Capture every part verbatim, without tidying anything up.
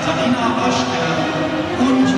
Katharina Waschke und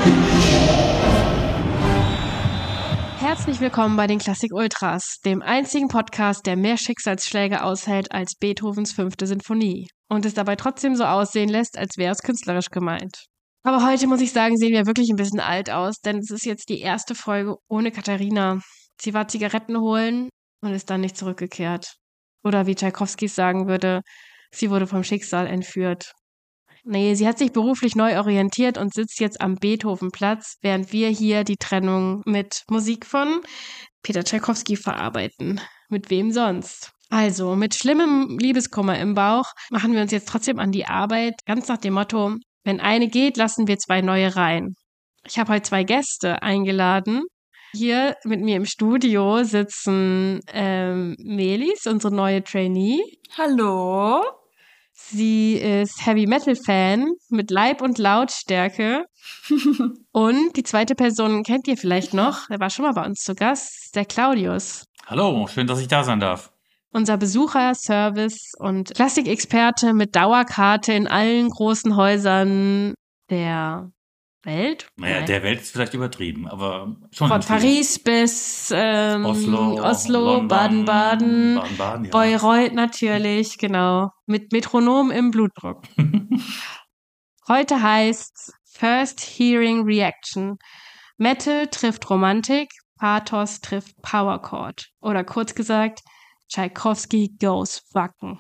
Herzlich willkommen bei den Klassik Ultras, dem einzigen Podcast, der mehr Schicksalsschläge aushält als Beethovens fünfte Sinfonie und es dabei trotzdem so aussehen lässt, als wäre es künstlerisch gemeint. Aber heute, muss ich sagen, sehen wir wirklich ein bisschen alt aus, denn es ist jetzt die erste Folge ohne Katharina. Sie war Zigaretten holen und ist dann nicht zurückgekehrt. Oder wie Tschaikowski sagen würde, sie wurde vom Schicksal entführt. Nee, sie hat sich beruflich neu orientiert und sitzt jetzt am Beethovenplatz, während wir hier die Trennung mit Musik von Peter Tschaikowski verarbeiten. Mit wem sonst? Also, mit schlimmem Liebeskummer im Bauch machen wir uns jetzt trotzdem an die Arbeit, ganz nach dem Motto, wenn eine geht, lassen wir zwei neue rein. Ich habe heute zwei Gäste eingeladen. Hier mit mir im Studio sitzen ähm, Melis, unsere neue Trainee. Hallo. Sie ist Heavy-Metal-Fan mit Leib und Lautstärke. Und die zweite Person kennt ihr vielleicht noch, der war schon mal bei uns zu Gast, der Claudius. Hallo, schön, dass ich da sein darf. Unser Besucher, Service und Klassikexperte mit Dauerkarte in allen großen Häusern der Welt. Naja, Nein. der Welt ist vielleicht übertrieben, aber schon. Von Paris bis ähm, Oslo, Oslo, London, Baden-Baden, Baden-Baden, ja. Bayreuth natürlich, genau. Mit Metronom im Blutdruck. Heute heißt's First Hearing Reaction. Metal trifft Romantik, Pathos trifft Power Chord. Oder kurz gesagt, Tschaikowski goes wacken.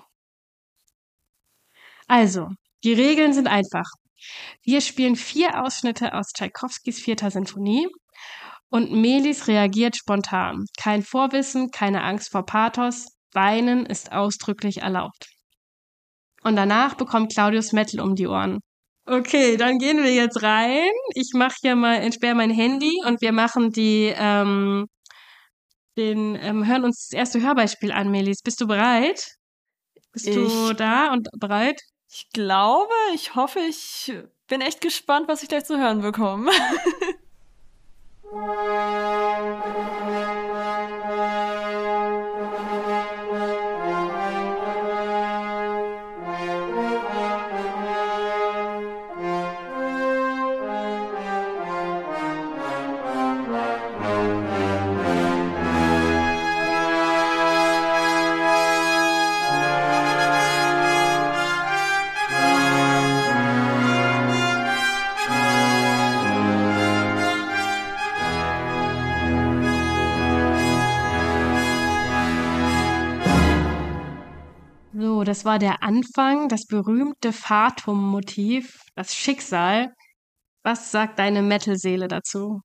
Also, die Regeln sind einfach. Wir spielen vier Ausschnitte aus Tschaikowskis vierter Sinfonie und Melis reagiert spontan. Kein Vorwissen, keine Angst vor Pathos. Weinen ist ausdrücklich erlaubt. Und danach bekommt Claudius Metal um die Ohren. Okay, dann gehen wir jetzt rein. Ich mache hier mal, entsperre mein Handy und wir machen die, ähm, den, ähm, hören uns das erste Hörbeispiel an, Melis. Bist du bereit? Bist Ich- du da und bereit? Ich glaube, ich hoffe, ich bin echt gespannt, was ich gleich zu hören bekomme. So, das war der Anfang, das berühmte Fatum-Motiv, das Schicksal. Was sagt deine Metal-Seele dazu?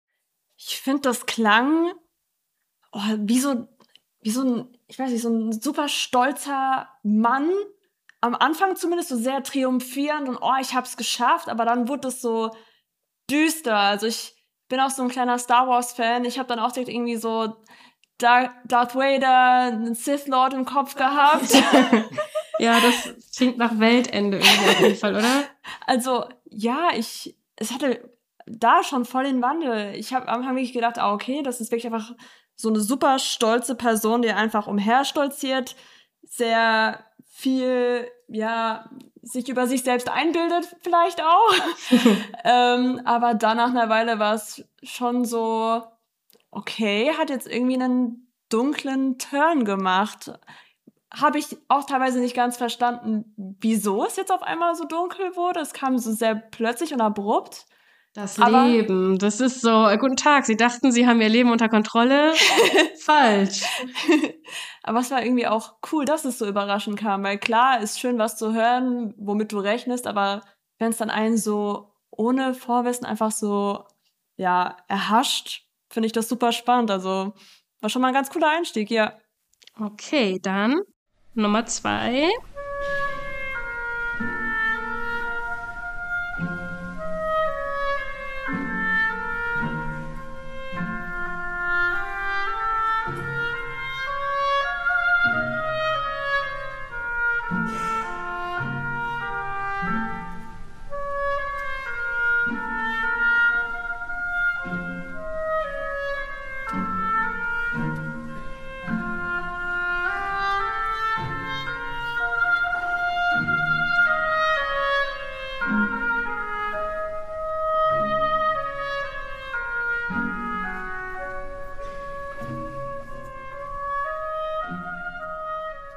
Ich finde, das klang oh, wie so, wie so ein, ich weiß nicht, so ein super stolzer Mann. Am Anfang zumindest so sehr triumphierend und oh, ich hab's geschafft, aber dann wurde es so düster. Also ich bin auch so ein kleiner Star Wars-Fan. Ich habe dann auch direkt irgendwie so Dar- Darth Vader, einen Sith Lord im Kopf gehabt. Ja, das klingt nach Weltende irgendwie auf jeden Fall, oder? Also, ja, ich, es hatte da schon voll den Wandel. Ich habe am Anfang wirklich gedacht, ah, okay, das ist wirklich einfach so eine super stolze Person, die einfach umherstolziert, sehr viel, ja, sich über sich selbst einbildet vielleicht auch. ähm, aber dann nach einer Weile war es schon so, okay, hat jetzt irgendwie einen dunklen Turn gemacht. Habe ich auch teilweise nicht ganz verstanden, wieso es jetzt auf einmal so dunkel wurde. Es kam so sehr plötzlich und abrupt. Das Aber- Leben, das ist so, äh, guten Tag, Sie dachten, Sie haben Ihr Leben unter Kontrolle? Falsch. Aber es war irgendwie auch cool, dass es so überraschend kam, weil klar, ist schön, was zu hören, womit du rechnest, aber wenn es dann einen so ohne Vorwissen einfach so, ja, erhascht, finde ich das super spannend. Also war schon mal ein ganz cooler Einstieg, ja. Okay, dann Nummer zwei.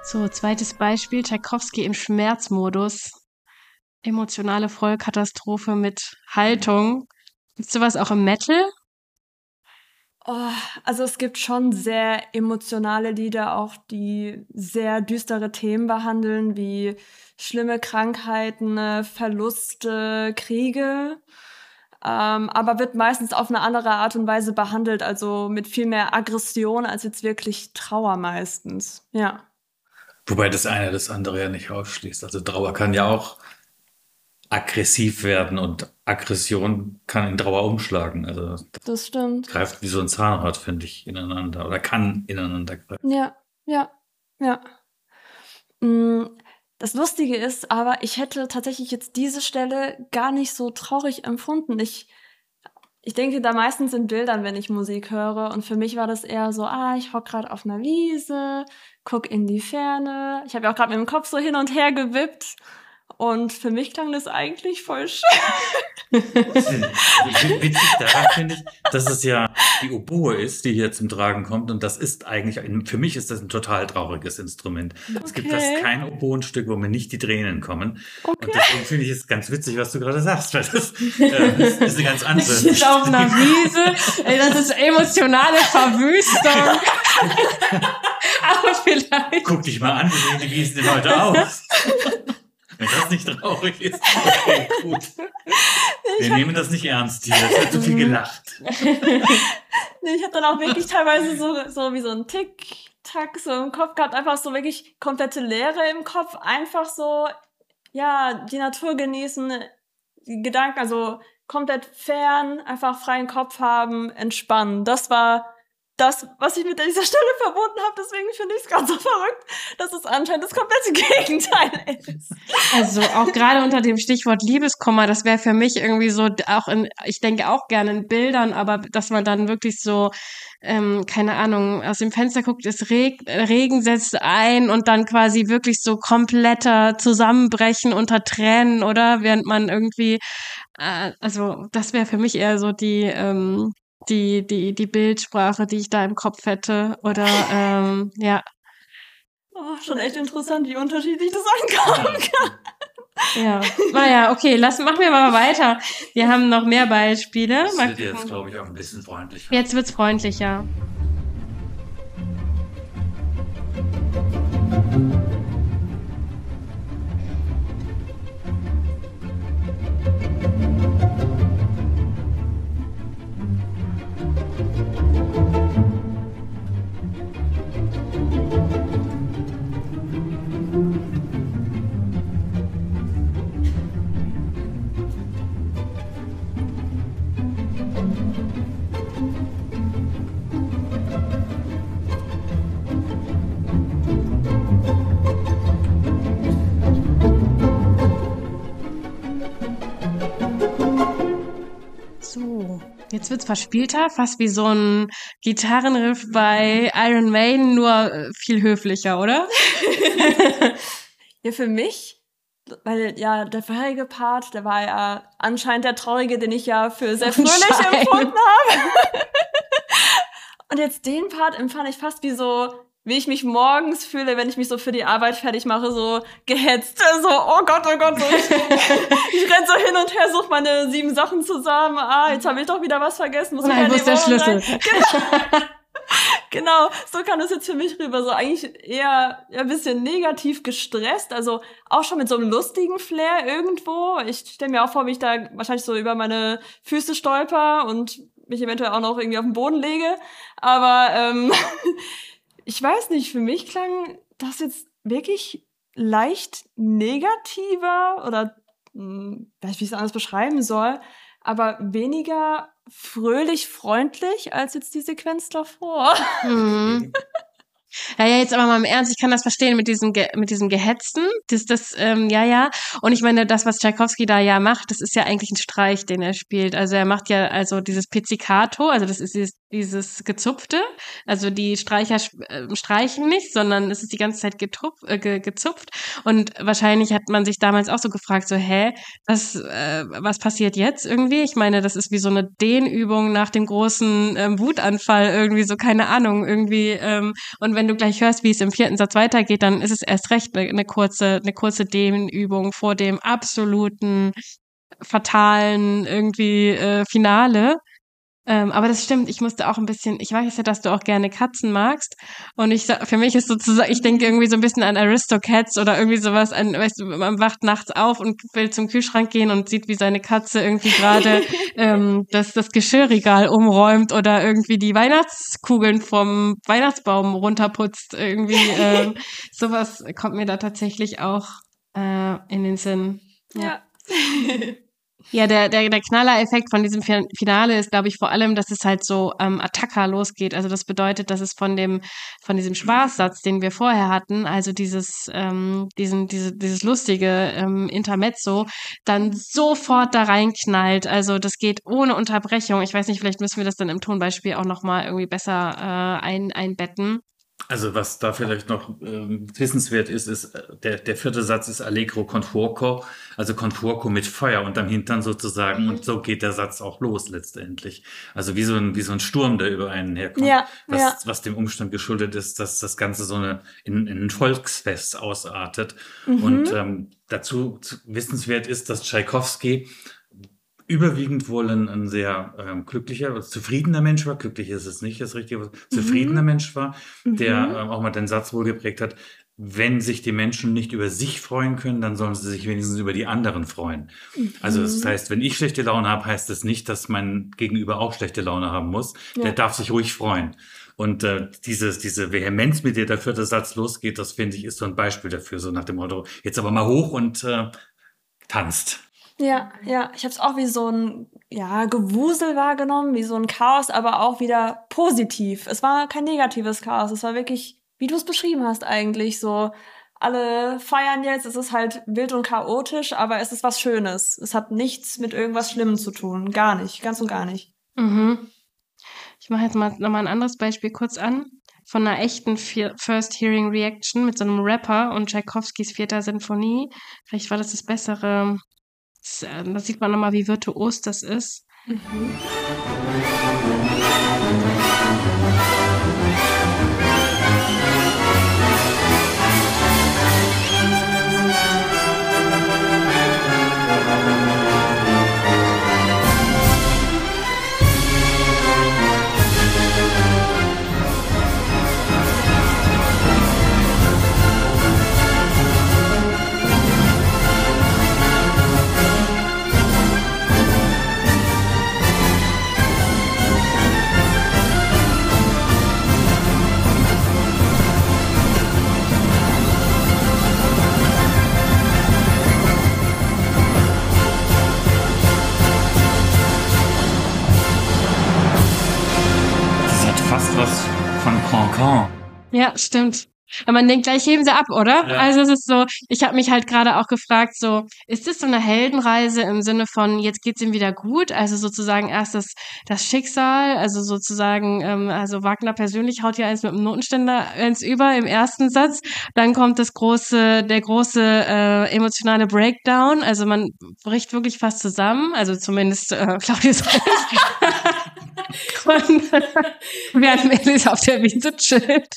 So, zweites Beispiel, Tschaikowski im Schmerzmodus. Emotionale Vollkatastrophe mit Haltung. Gibt's sowas auch im Metal? Oh, also es gibt schon sehr emotionale Lieder, auch die sehr düstere Themen behandeln, wie schlimme Krankheiten, äh, Verluste, Kriege. Ähm, aber wird meistens auf eine andere Art und Weise behandelt, also mit viel mehr Aggression als jetzt wirklich Trauer meistens. Ja. Wobei das eine das andere ja nicht ausschließt. Also Trauer kann ja auch aggressiv werden und Aggression kann in Trauer umschlagen. Also das Das stimmt. greift wie so ein Zahnrad, finde ich, ineinander oder kann ineinander greifen. Ja, ja, ja. Mm, Das Lustige ist aber, ich hätte tatsächlich jetzt diese Stelle gar nicht so traurig empfunden. Ich, ich denke da meistens in Bildern, wenn ich Musik höre. Und für mich war das eher so, ah, ich hock gerade auf einer Wiese, guck in die Ferne. Ich habe ja auch gerade mit dem Kopf so hin und her gewippt. Und für mich klang das eigentlich voll schön. Witzig daran finde ich, dass es ja die Oboe ist, die hier zum Tragen kommt. Und das ist eigentlich, ein, für mich ist das ein total trauriges Instrument. Es gibt fast Okay. kein Oboenstück, wo mir nicht die Tränen kommen. Okay. Und deswegen finde ich es ganz witzig, was du gerade sagst, weil das, äh, das ist eine ganz andere. Das ist auf einer Wiese. Ey, das ist emotionale Verwüstung. Aber vielleicht. Guck dich mal an, wie sehen die Wiesen denn heute aus? Wenn das nicht traurig ist, okay, gut. Wir nehmen das nicht ernst hier, es wird zu viel gelacht. Nee, ich habe dann auch wirklich teilweise so, so wie so ein Tick-Tack so im Kopf gehabt, einfach so wirklich komplette Leere im Kopf, einfach so, ja, die Natur genießen, die Gedanken, also komplett fern, einfach freien Kopf haben, entspannen. Das war das, was ich mit dieser Stelle verbunden habe, deswegen finde ich es ganz so verrückt, dass es anscheinend das komplette Gegenteil ist. Also auch gerade unter dem Stichwort Liebeskummer, das wäre für mich irgendwie so, auch in, ich denke auch gerne in Bildern, aber dass man dann wirklich so, ähm, keine Ahnung, aus dem Fenster guckt, es reg, Regen setzt ein und dann quasi wirklich so kompletter Zusammenbrechen unter Tränen, oder? Während man irgendwie, äh, also das wäre für mich eher so die, ähm, die, die, die Bildsprache, die ich da im Kopf hätte, oder, ähm, ja. Oh, schon echt interessant, wie unterschiedlich das ankommen kann. Ja, naja, okay, lass, machen wir mal weiter. Wir haben noch mehr Beispiele. Das Mal wird jetzt, gucken. glaube ich, auch ein bisschen freundlicher. Jetzt wird's freundlicher. So, jetzt wird's verspielter, fast wie so ein Gitarrenriff bei Iron Maiden, nur äh, viel höflicher, oder? Ja, für mich, weil ja der vorherige Part, der war ja anscheinend der traurige, den ich ja für sehr fröhlich Anscheinend. empfunden habe. Und jetzt den Part empfand ich fast wie so, wie ich mich morgens fühle, wenn ich mich so für die Arbeit fertig mache, so gehetzt, so, oh Gott, oh Gott, so, ich, ich renn so hin und her, suche meine sieben Sachen zusammen, ah, jetzt habe ich doch wieder was vergessen, muss Nein, wieder wo in die ist der Wohnung Schlüssel? rein. Genau, so kam das jetzt für mich rüber, so eigentlich eher ein bisschen negativ gestresst, also auch schon mit so einem lustigen Flair irgendwo. Ich stelle mir auch vor, wie ich da wahrscheinlich so über meine Füße stolper und mich eventuell auch noch irgendwie auf den Boden lege, aber ähm, ich weiß nicht, für mich klang das jetzt wirklich leicht negativer oder hm, weiß nicht, wie ich es anders beschreiben soll, aber weniger fröhlich, freundlich als jetzt die Sequenz davor. Mhm. Ja, ja, jetzt aber mal im Ernst, ich kann das verstehen mit diesem Ge- mit diesem Gehetzten, das, das, ähm, ja, ja. Und ich meine, das, was Tschaikowski da ja macht, das ist ja eigentlich ein Streich, den er spielt. Also er macht ja also dieses Pizzicato, also das ist dieses, dieses Gezupfte. Also die Streicher äh, streichen nicht, sondern es ist die ganze Zeit getupf, äh, ge, gezupft. Und wahrscheinlich hat man sich damals auch so gefragt, so, hä, was, äh, was passiert jetzt irgendwie? Ich meine, das ist wie so eine Dehnübung nach dem großen ähm, Wutanfall irgendwie, so keine Ahnung, irgendwie. Ähm, und wenn du gleich hörst, wie es im vierten Satz weitergeht, dann ist es erst recht eine, eine kurze, eine kurze Dehnübung vor dem absoluten fatalen irgendwie äh, Finale. Ähm, aber das stimmt, ich musste auch ein bisschen, ich weiß ja, dass du auch gerne Katzen magst und ich für mich ist sozusagen, ich denke irgendwie so ein bisschen an Aristocats oder irgendwie sowas, an, weißt du, man wacht nachts auf und will zum Kühlschrank gehen und sieht, wie seine Katze irgendwie gerade ähm, das, das Geschirrregal umräumt oder irgendwie die Weihnachtskugeln vom Weihnachtsbaum runterputzt, irgendwie ähm, sowas kommt mir da tatsächlich auch äh, in den Sinn. Ja. Ja, der, der, der Knaller-Effekt von diesem Finale ist, glaube ich, vor allem, dass es halt so ähm, Attacca losgeht. Also das bedeutet, dass es von dem, von diesem Spaßsatz, den wir vorher hatten, also dieses, ähm, diesen, diese, dieses lustige ähm, Intermezzo, dann sofort da reinknallt. Also das geht ohne Unterbrechung. Ich weiß nicht, vielleicht müssen wir das dann im Tonbeispiel auch nochmal irgendwie besser äh, ein, einbetten. Also was da vielleicht noch ähm, wissenswert ist, ist, äh, der, der vierte Satz ist Allegro con fuoco, also con fuoco mit Feuer unterm Hintern sozusagen. Und so geht der Satz auch los letztendlich. Also wie so ein, wie so ein Sturm, der über einen herkommt. Ja, was, ja. was dem Umstand geschuldet ist, dass das Ganze so eine, in, in ein Volksfest ausartet. Und ähm, dazu zu- wissenswert ist, dass Tschaikowski überwiegend wohl ein, ein sehr ähm, glücklicher, also zufriedener Mensch war. Glücklich ist es nicht, das richtige Wort. Zufriedener Mensch war, der ähm, auch mal den Satz wohl geprägt hat: Wenn sich die Menschen nicht über sich freuen können, dann sollen sie sich wenigstens über die anderen freuen. Also das heißt, wenn ich schlechte Laune habe, heißt das nicht, dass mein Gegenüber auch schlechte Laune haben muss. Ja. Der darf sich ruhig freuen. Und äh, dieses, diese Vehemenz, mit der der vierte Satz losgeht, das finde ich, ist so ein Beispiel dafür, so nach dem Motto, jetzt aber mal hoch und äh, tanzt. Ja, ja, ich habe es auch wie so ein ja, Gewusel wahrgenommen, wie so ein Chaos, aber auch wieder positiv. Es war kein negatives Chaos, es war wirklich, wie du es beschrieben hast eigentlich, so alle feiern jetzt, es ist halt wild und chaotisch, aber es ist was Schönes. Es hat nichts mit irgendwas Schlimmem zu tun, gar nicht, ganz und gar nicht. Mhm. Ich mache jetzt mal nochmal ein anderes Beispiel kurz an. Von einer echten Fe- First Hearing Reaction mit so einem Rapper und Tschaikowskis vierter Sinfonie. Vielleicht war das das Bessere. Das, äh, da sieht man nochmal, wie virtuos das ist. Das hat fast was von Cancan. Ja, stimmt. Aber man denkt, gleich heben sie ab, oder? Ja. Also es ist so, ich habe mich halt gerade auch gefragt, so, ist das so eine Heldenreise im Sinne von, jetzt geht's ihm wieder gut? Also sozusagen erst das, das Schicksal, also sozusagen, ähm, also Wagner persönlich haut ja eins mit dem Notenständer eins über im ersten Satz. Dann kommt das große, der große äh, emotionale Breakdown. Also man bricht wirklich fast zusammen, also zumindest äh, Claudius und während Melis auf der Wiese chillt.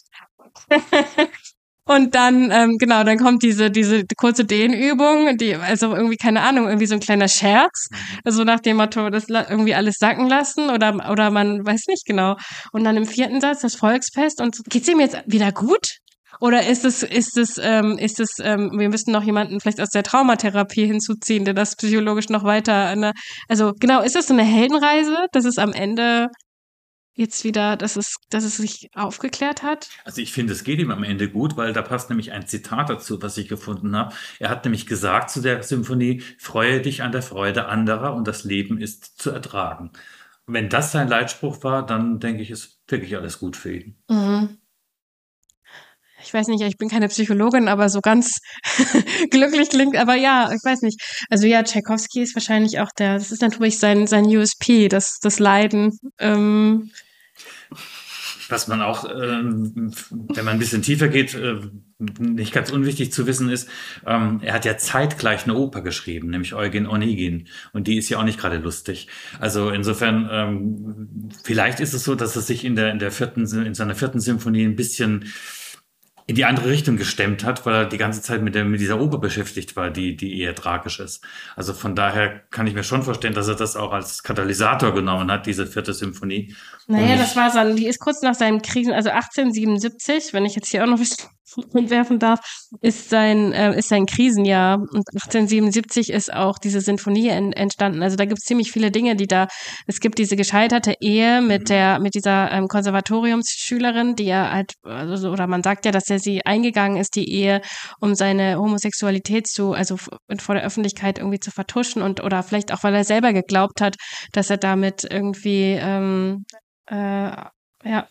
Und dann, ähm, genau, dann kommt diese, diese kurze Dehnübung, die, also irgendwie, keine Ahnung, irgendwie so ein kleiner Scherz, also nach dem Motto, das la- irgendwie alles sacken lassen oder, oder man weiß nicht genau. Und dann im vierten Satz das Volksfest und so. Geht's ihm jetzt wieder gut? Oder ist es, ist es, ähm, ist es, ähm, wir müssten noch jemanden vielleicht aus der Traumatherapie hinzuziehen, der das psychologisch noch weiter, ne? Also genau, ist das so eine Heldenreise, dass es am Ende jetzt wieder, dass es, dass es sich aufgeklärt hat? Also ich finde, es geht ihm am Ende gut, weil da passt nämlich ein Zitat dazu, was ich gefunden habe. Er hat nämlich gesagt zu der Symphonie: Freue dich an der Freude anderer und das Leben ist zu ertragen. Wenn das sein Leitspruch war, dann denke ich, ist wirklich alles gut für ihn. Mhm. Ich weiß nicht, ich bin keine Psychologin, aber so ganz glücklich klingt, aber ja, ich weiß nicht. Also ja, Tschaikowski ist wahrscheinlich auch der, das ist natürlich sein, sein U S P, das, das Leiden. Ähm, Was man auch, ähm, wenn man ein bisschen tiefer geht, äh, nicht ganz unwichtig zu wissen ist, ähm, er hat ja zeitgleich eine Oper geschrieben, nämlich Eugen Onegin. Und die ist ja auch nicht gerade lustig. Also insofern, ähm, vielleicht ist es so, dass es sich in der, in der vierten, in seiner vierten Symphonie ein bisschen in die andere Richtung gestemmt hat, weil er die ganze Zeit mit der, mit dieser Oper beschäftigt war, die, die eher tragisch ist. Also von daher kann ich mir schon vorstellen, dass er das auch als Katalysator genommen hat, diese vierte Symphonie. Naja, das war so, die ist kurz nach seinem Krisen, also achtzehnhundertsiebenundsiebzig, wenn ich jetzt hier auch noch was entwerfen darf, ist sein, äh, ist sein Krisenjahr. Und achtzehnhundertsiebenundsiebzig ist auch diese Sinfonie en, entstanden. Also da gibt es ziemlich viele Dinge, die da, es gibt diese gescheiterte Ehe mit der, mit dieser ähm, Konservatoriumsschülerin, die er halt, also, oder man sagt ja, dass er sie eingegangen ist, die Ehe, um seine Homosexualität zu, also vor der Öffentlichkeit irgendwie zu vertuschen und, oder vielleicht auch, weil er selber geglaubt hat, dass er damit irgendwie, ähm, äh, ja,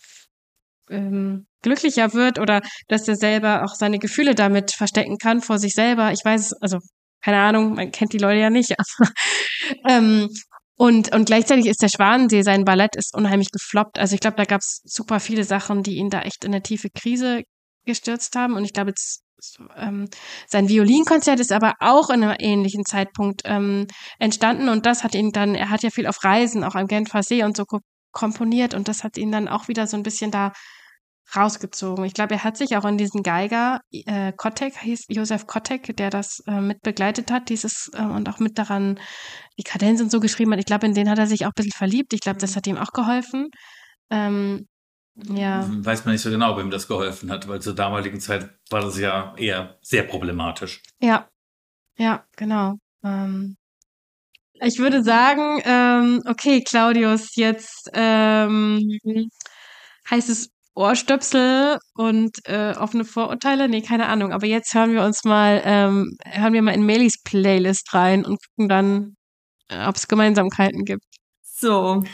ähm, glücklicher wird oder dass er selber auch seine Gefühle damit verstecken kann vor sich selber. Ich weiß, also keine Ahnung, man kennt die Leute ja nicht. Aber, ähm, und und gleichzeitig ist der Schwanensee, sein Ballett ist unheimlich gefloppt. Also ich glaube, da gab es super viele Sachen, die ihn da echt in eine tiefe Krise gestürzt haben. Und ich glaube, jetzt ähm, sein Violinkonzert ist aber auch in einem ähnlichen Zeitpunkt ähm, entstanden. Und das hat ihn dann, er hat ja viel auf Reisen, auch am Genfer See und so komponiert. Und das hat ihn dann auch wieder so ein bisschen da rausgezogen. Ich glaube, er hat sich auch in diesen Geiger, äh, Kotek, hieß Josef Kotek, der das äh, mit begleitet hat, dieses äh, und auch mit daran die Kadenz und so geschrieben hat. Ich glaube, in den hat er sich auch ein bisschen verliebt. Ich glaube, das hat ihm auch geholfen. Ähm, ja. Weiß man nicht so genau, wem das geholfen hat, weil zur damaligen Zeit war das ja eher sehr problematisch. Ja, ja, genau. Ähm, ich würde sagen, ähm, okay, Claudius, jetzt ähm, heißt es Ohrstöpsel und äh, offene Vorurteile? Nee, keine Ahnung. Aber jetzt hören wir uns mal, ähm, hören wir mal in Melis Playlist rein und gucken dann, äh, ob es Gemeinsamkeiten gibt. So,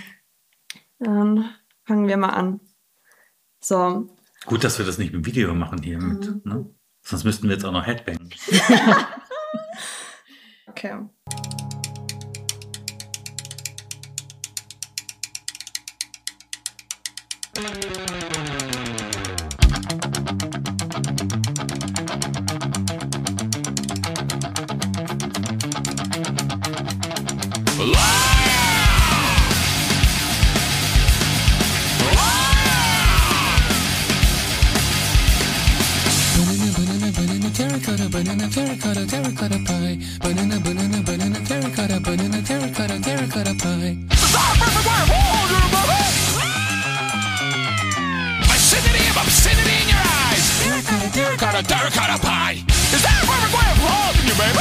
dann fangen wir mal an. So. Gut, dass wir das nicht im Video machen hier mit, mhm. ne? Sonst müssten wir jetzt auch noch Headbangen. Okay. Terracotta, banana, terracotta, terracotta pie. Banana, banana, banana, terracotta, banana, terracotta, terracotta pie. Obscenity of obscenity in your eyes. Terracotta, terracotta, terracotta pie. Is that perfect way of holding you, baby?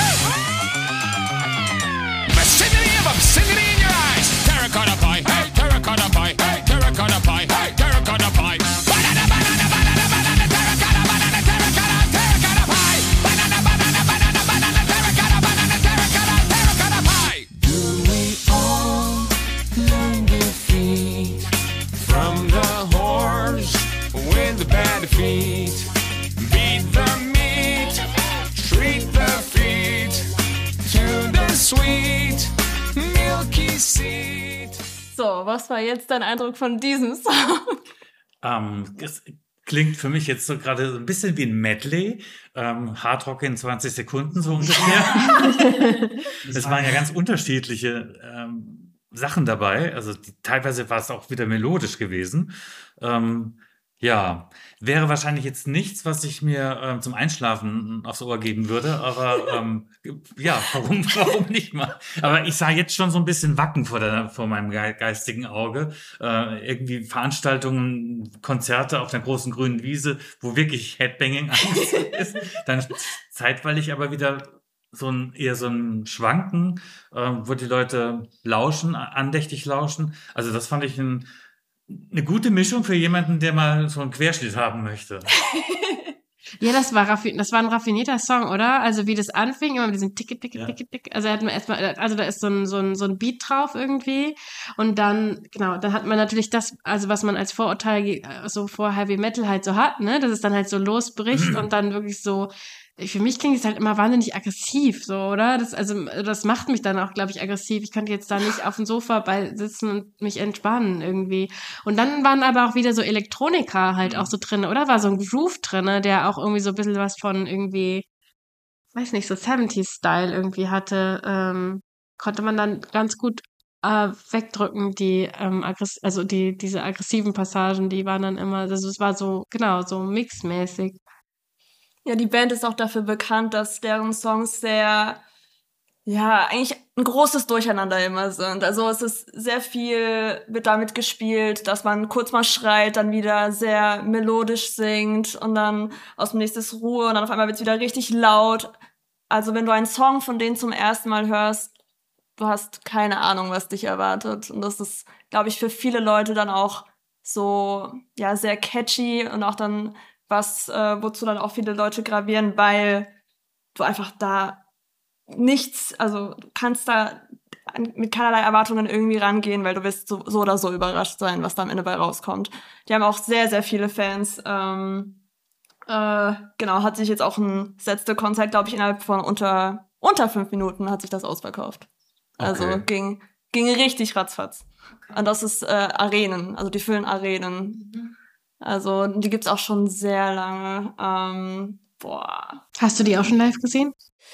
Obscenity of obscenity in your eyes. Terracotta pie, hey, terracotta pie, hey, terracotta pie, hey, terracotta pie. Banana, banana, banana, banana, terracotta, banana, terracotta, terracotta pie. Banana, banana, banana, banana, terracotta, banana, terracotta, terracotta pie. Do we all learn defeat from the horse with the bad feet? Beat the meat, treat the feet to the sweet milky seed. So, was war jetzt dein Eindruck von diesem Song? Ähm, das klingt für mich jetzt so gerade so ein bisschen wie ein Medley. Ähm, Hardrock in zwanzig Sekunden so ungefähr. Es waren ja ganz unterschiedliche ähm, Sachen dabei. Also die, teilweise war es auch wieder melodisch gewesen. Ähm, ja, wäre wahrscheinlich jetzt nichts, was ich mir ähm, zum Einschlafen aufs Ohr geben würde, aber ähm, ja, warum, warum nicht mal? Aber ich sah jetzt schon so ein bisschen Wacken vor, der, vor meinem ge- geistigen Auge. Äh, irgendwie Veranstaltungen, Konzerte auf der großen grünen Wiese, wo wirklich Headbanging ist. Dann zeitweilig aber wieder so ein eher so ein Schwanken, äh, wo die Leute lauschen, andächtig lauschen. Also das fand ich ein Eine gute Mischung für jemanden, der mal so einen Querschnitt haben möchte. Ja, das war raffi- das war ein raffinierter Song, oder? Also wie das anfing, immer mit diesem Ticket, Ticket, Ja. Ticket, Ticket. Also er hat man erstmal, also da ist so ein, so ein, so ein Beat drauf irgendwie. Und dann, genau, dann hat man natürlich das, also was man als Vorurteil äh, so vor Heavy Metal halt so hat, ne? Dass es dann halt so losbricht und dann wirklich so für mich klingt es halt immer wahnsinnig aggressiv, so, oder? Das, also, das macht mich dann auch, glaube ich, aggressiv. Ich könnte jetzt da nicht auf dem Sofa bei sitzen und mich entspannen irgendwie. Und dann waren aber auch wieder so Elektronika halt auch so drin, oder? War so ein Groove drin, der auch irgendwie so ein bisschen was von irgendwie, weiß nicht, so siebziger-Style irgendwie hatte. Ähm, konnte man dann ganz gut äh, wegdrücken, die, ähm, aggress- also die, diese aggressiven Passagen, die waren dann immer, also es war so, genau, so mixmäßig. Ja, die Band ist auch dafür bekannt, dass deren Songs sehr, ja, eigentlich ein großes Durcheinander immer sind. Also es ist sehr viel, wird damit gespielt, dass man kurz mal schreit, dann wieder sehr melodisch singt und dann aus dem nächsten ist Ruhe und dann auf einmal wird's wieder richtig laut. Also wenn du einen Song von denen zum ersten Mal hörst, du hast keine Ahnung, was dich erwartet. Und das ist, glaube ich, für viele Leute dann auch so, ja, sehr catchy und auch dann was, äh, wozu dann auch viele Leute gravieren, weil du einfach da nichts, also du kannst da mit keinerlei Erwartungen irgendwie rangehen, weil du wirst so, so oder so überrascht sein, was da am Ende bei rauskommt. Die haben auch sehr, sehr viele Fans. Ähm, äh, genau, hat sich jetzt auch ein das letzte Konzert, glaube ich, innerhalb von unter unter fünf Minuten hat sich das ausverkauft. Also Okay. ging ging richtig ratzfatz. Und das ist äh, Arenen, also die füllen Arenen. Also die gibt's auch schon sehr lange. Ähm, boah. Hast du die auch schon live gesehen?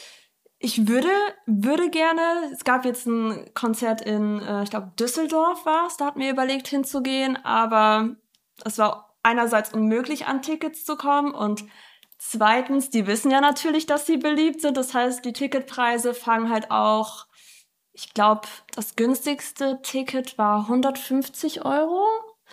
Ich würde, würde gerne, es gab jetzt ein Konzert in, äh, ich glaube, Düsseldorf war es, da hatten wir überlegt hinzugehen, aber es war einerseits unmöglich, an Tickets zu kommen und zweitens, die wissen ja natürlich, dass sie beliebt sind, das heißt, die Ticketpreise fangen halt auch, ich glaube, das günstigste Ticket war hundertfünfzig Euro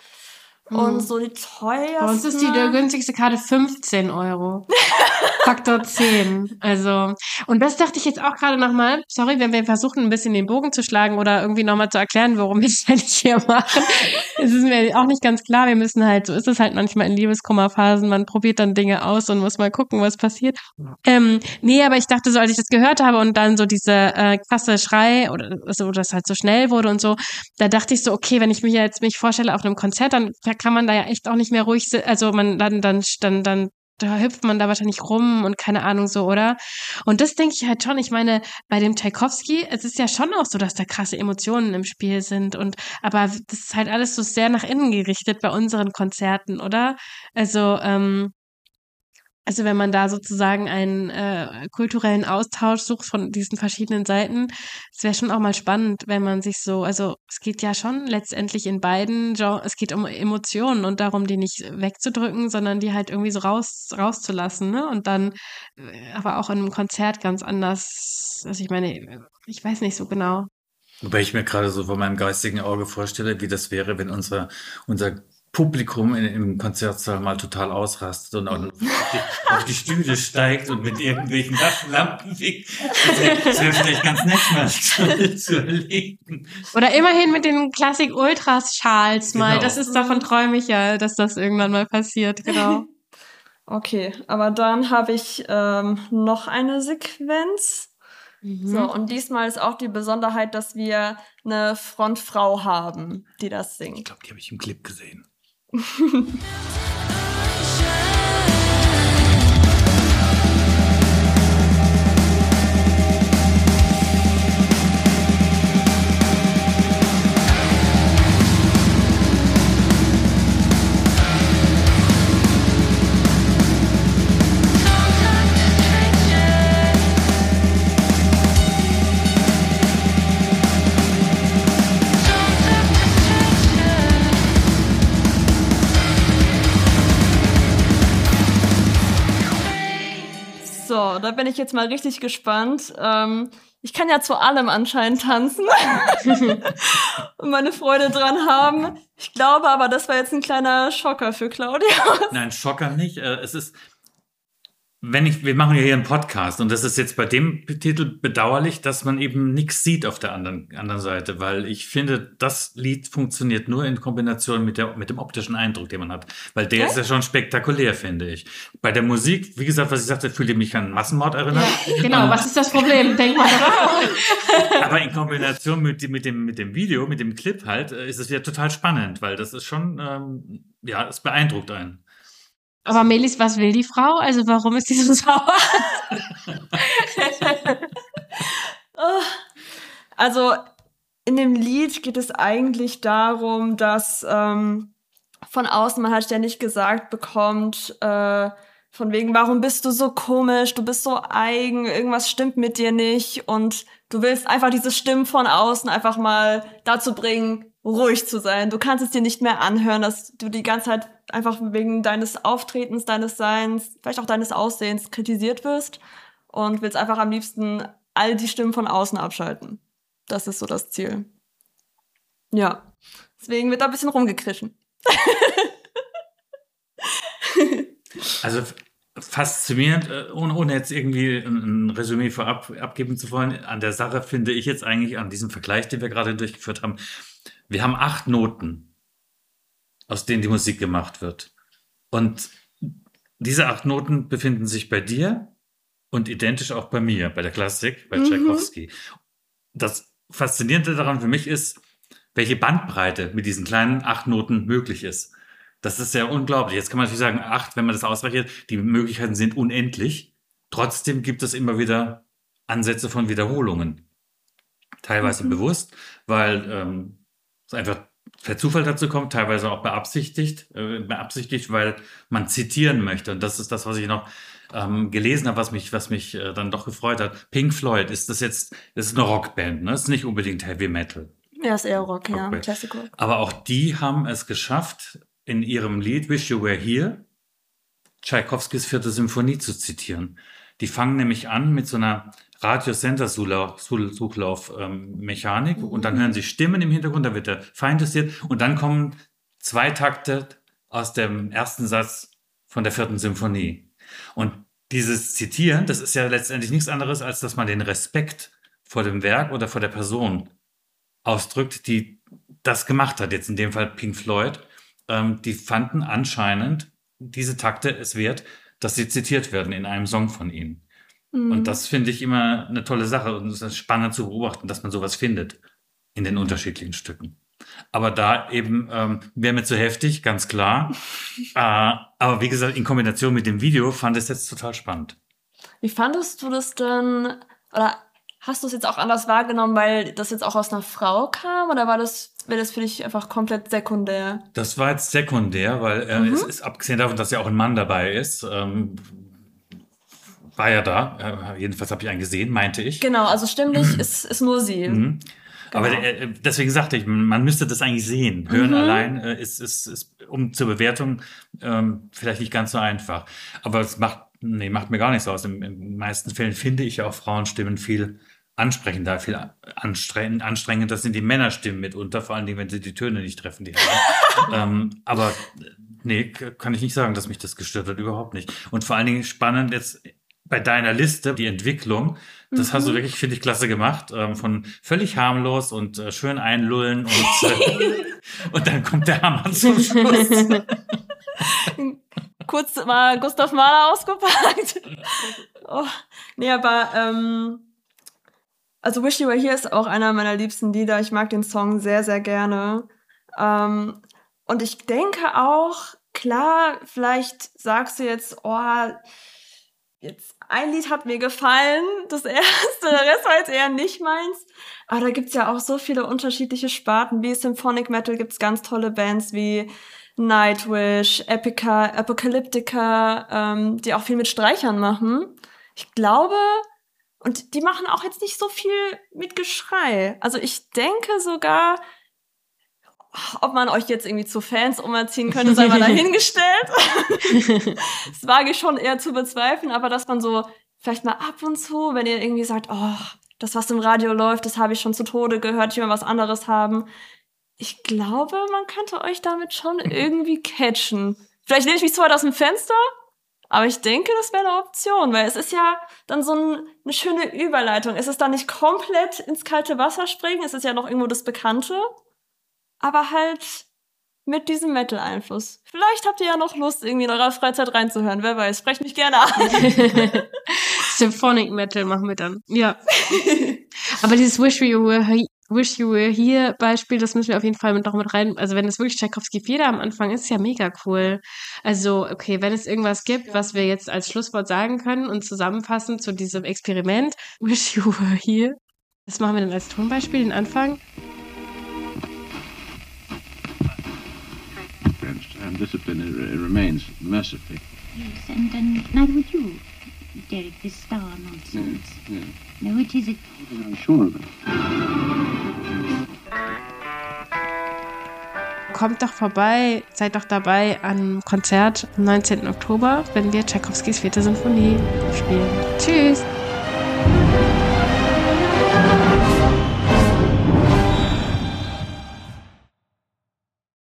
und Hm. so die teuersten. Bei uns ist die der günstigste Karte fünfzehn Euro. Faktor zehn. Also, und das dachte ich jetzt auch gerade nochmal, sorry, wenn wir versuchen, ein bisschen den Bogen zu schlagen oder irgendwie nochmal zu erklären, worum wir es eigentlich hier machen. Es ist mir auch nicht ganz klar, wir müssen halt, so ist es halt manchmal in Liebeskummerphasen, man probiert dann Dinge aus und muss mal gucken, was passiert. Ähm, nee, aber ich dachte so, als ich das gehört habe und dann so diese äh, krasse Schrei oder so, dass halt so schnell wurde und so, da dachte ich so, okay, wenn ich mich jetzt mich vorstelle auf einem Konzert, dann kann man da ja echt auch nicht mehr ruhig, si- also man dann dann dann dann da hüpft man da wahrscheinlich rum und keine Ahnung so, oder? Und das denke ich halt schon. Ich meine, bei dem Tchaikovsky, es ist ja schon auch so, dass da krasse Emotionen im Spiel sind und aber das ist halt alles so sehr nach innen gerichtet bei unseren Konzerten, oder? Also, ähm, also wenn man da sozusagen einen äh, kulturellen Austausch sucht von diesen verschiedenen Seiten, es wäre schon auch mal spannend, wenn man sich so, also es geht ja schon letztendlich in beiden Genres, es geht um Emotionen und darum, die nicht wegzudrücken, sondern die halt irgendwie so raus rauszulassen, ne? Und dann äh, aber auch in einem Konzert ganz anders, also ich meine, ich weiß nicht so genau. Wobei ich mir gerade so vor meinem geistigen Auge vorstelle, wie das wäre, wenn unser, unser Publikum in, im Konzertsaal mal total ausrastet und auf die, auf die Stühle steigt und mit irgendwelchen Lampen winkt. Das wäre das wäre vielleicht ganz nett mal zu, zu erleben. Oder immerhin mit den Klassik Ultras Schals mal, Genau. das ist, davon träume ich ja, dass das irgendwann mal passiert, genau. Okay, aber dann habe ich ähm, noch eine Sequenz. So, und diesmal ist auch die Besonderheit, dass wir eine Frontfrau haben, die das Ich singt. glaube, die habe ich im Clip gesehen. So, da bin ich jetzt mal richtig gespannt. Ähm, ich kann ja zu allem anscheinend tanzen und meine Freude dran haben. Ich glaube aber, das war jetzt ein kleiner Schocker für Claudia. Nein, Schocker nicht. Äh, Es ist, wenn ich, wir machen ja hier einen Podcast und das ist jetzt bei dem Titel bedauerlich, dass man eben nichts sieht auf der anderen, anderen Seite, weil ich finde, das Lied funktioniert nur in Kombination mit der, mit dem optischen Eindruck, den man hat, weil der Okay. ist ja schon spektakulär, finde ich. Bei der Musik, wie gesagt, was ich sagte, fühlt ihr mich an Massenmord erinnert. Genau, was ist das Problem? Denk mal daran. Aber in Kombination mit, dem- mit dem, mit dem Video, mit dem Clip halt, äh, ist es wieder total spannend, weil das ist schon, ähm, ja, es beeindruckt einen. Aber Melis, was will die Frau? Also warum ist sie so sauer? Also in dem Lied geht es eigentlich darum, dass ähm, von außen man halt ständig gesagt bekommt, äh, von wegen, warum bist du so komisch, du bist so eigen, irgendwas stimmt mit dir nicht und du willst einfach diese Stimmen von außen einfach mal dazu bringen, ruhig zu sein. Du kannst es dir nicht mehr anhören, dass du die ganze Zeit einfach wegen deines Auftretens, deines Seins, vielleicht auch deines Aussehens kritisiert wirst und willst einfach am liebsten all die Stimmen von außen abschalten. Das ist so das Ziel. Ja, deswegen wird da ein bisschen rumgekrischen. Also faszinierend, ohne, ohne jetzt irgendwie ein, ein Resümee vorab abgeben zu wollen, an der Sache finde ich jetzt eigentlich, an diesem Vergleich, den wir gerade durchgeführt haben, wir haben acht Noten, aus denen die Musik gemacht wird. Und diese acht Noten befinden sich bei dir und identisch auch bei mir, bei der Klassik, bei mhm. Tschaikowski. Das Faszinierende daran für mich ist, welche Bandbreite mit diesen kleinen acht Noten möglich ist. Das ist ja unglaublich. Jetzt kann man natürlich sagen, acht, wenn man das ausrechnet, die Möglichkeiten sind unendlich. Trotzdem gibt es immer wieder Ansätze von Wiederholungen. Teilweise mhm. bewusst, weil ähm, es einfach per Zufall dazu kommt, teilweise auch beabsichtigt, äh, beabsichtigt, weil man zitieren möchte. Und das ist das, was ich noch ähm, gelesen habe, was mich, was mich äh, dann doch gefreut hat. Pink Floyd, ist das jetzt, das ist eine Rockband, ne? Das ist nicht unbedingt Heavy Metal. Ja, ist eher Rock, Rockband. ja, Classic Rock. Aber auch die haben es geschafft, in ihrem Lied Wish You Were Here Tschaikowskis vierte Symphonie zu zitieren. Die fangen nämlich an mit so einer Radio-Center-Suchlauf-Mechanik ähm, und dann hören sie Stimmen im Hintergrund, da wird der Feind justiert und dann kommen zwei Takte aus dem ersten Satz von der vierten Symphonie. Und dieses Zitieren, das ist ja letztendlich nichts anderes, als dass man den Respekt vor dem Werk oder vor der Person ausdrückt, die das gemacht hat. Jetzt in dem Fall Pink Floyd. Ähm, die fanden anscheinend diese Takte es wert, dass sie zitiert werden in einem Song von ihnen. Mhm. Und das finde ich immer eine tolle Sache und es ist spannend zu beobachten, dass man sowas findet in den unterschiedlichen Stücken. Aber da eben ähm, wäre mir zu heftig, ganz klar. äh, aber wie gesagt, in Kombination mit dem Video fand ich es jetzt total spannend. Wie fandest du das denn, oder hast du es jetzt auch anders wahrgenommen, weil das jetzt auch aus einer Frau kam, oder war das, wäre das für dich einfach komplett sekundär? Das war jetzt sekundär, weil äh, mhm. es ist, abgesehen davon, dass ja auch ein Mann dabei ist, ähm, war ja da. Äh, jedenfalls habe ich einen gesehen, meinte ich. Genau, also stimmlich ist, ist nur sie. Mhm. Genau. Aber äh, deswegen sagte ich, man müsste das eigentlich sehen. Hören mhm. allein äh, ist, ist, ist, um zur Bewertung ähm, vielleicht nicht ganz so einfach. Aber es macht, nee, macht mir gar nichts aus. In den meisten Fällen finde ich ja auch Frauenstimmen viel ansprechender, viel anstrengend, anstrengender sind die Männerstimmen mitunter, vor allen Dingen, wenn sie die Töne nicht treffen, die ähm, aber nee, kann ich nicht sagen, dass mich das gestört hat, überhaupt nicht. Und vor allen Dingen spannend jetzt bei deiner Liste, die Entwicklung, das mhm. hast du wirklich, finde ich, klasse gemacht, ähm, von völlig harmlos und äh, schön einlullen und, äh, und dann kommt der Hammer zum Schluss. Kurz mal Gustav Mahler ausgepackt. Oh, nee, aber ähm, also Wish You Were Here ist auch einer meiner liebsten Lieder. Ich mag den Song sehr, sehr gerne. Ähm, und ich denke auch, klar, vielleicht sagst du jetzt, oh, jetzt ein Lied hat mir gefallen, das erste, der Rest war jetzt eher nicht meins. Aber da gibt's ja auch so viele unterschiedliche Sparten. Wie Symphonic Metal gibt's ganz tolle Bands wie Nightwish, Epica, Apocalyptica, ähm, die auch viel mit Streichern machen. Ich glaube, und die machen auch jetzt nicht so viel mit Geschrei. Also ich denke sogar, ob man euch jetzt irgendwie zu Fans umerziehen könnte, sei mal dahingestellt. Das wage ich schon eher zu bezweifeln, aber dass man so vielleicht mal ab und zu, wenn ihr irgendwie sagt, oh, das, was im Radio läuft, das habe ich schon zu Tode gehört, ich will was anderes haben. Ich glaube, man könnte euch damit schon irgendwie catchen. Vielleicht lehne ich mich zu weit aus dem Fenster, aber ich denke, das wäre eine Option, weil es ist ja dann so ein, eine schöne Überleitung. Es ist dann nicht komplett ins kalte Wasser springen, es ist ja noch irgendwo das Bekannte, aber halt mit diesem Metal-Einfluss. Vielleicht habt ihr ja noch Lust, irgendwie in eurer Freizeit reinzuhören, wer weiß. Sprecht mich gerne an. Symphonic Metal machen wir dann. Ja. Aber dieses Wish You Were, Wish You Were Here Beispiel, das müssen wir auf jeden Fall mit, noch mit rein, also wenn es wirklich Tchaikovsky-Feder am Anfang ist, ist ja mega cool. Also, okay, wenn es irgendwas gibt, was wir jetzt als Schlusswort sagen können und zusammenfassen zu diesem Experiment, Wish You Were Here, das machen wir dann als Tonbeispiel, den Anfang. And discipline it remains mercifully. Yes, and, and neither would you, Derek, this star nonsense. Yeah, yeah. No, it isn't. I'm sure of it. Kommt doch vorbei, seid doch dabei am Konzert am neunzehnten Oktober, wenn wir Tchaikovskys vierte Sinfonie spielen. Tschüss!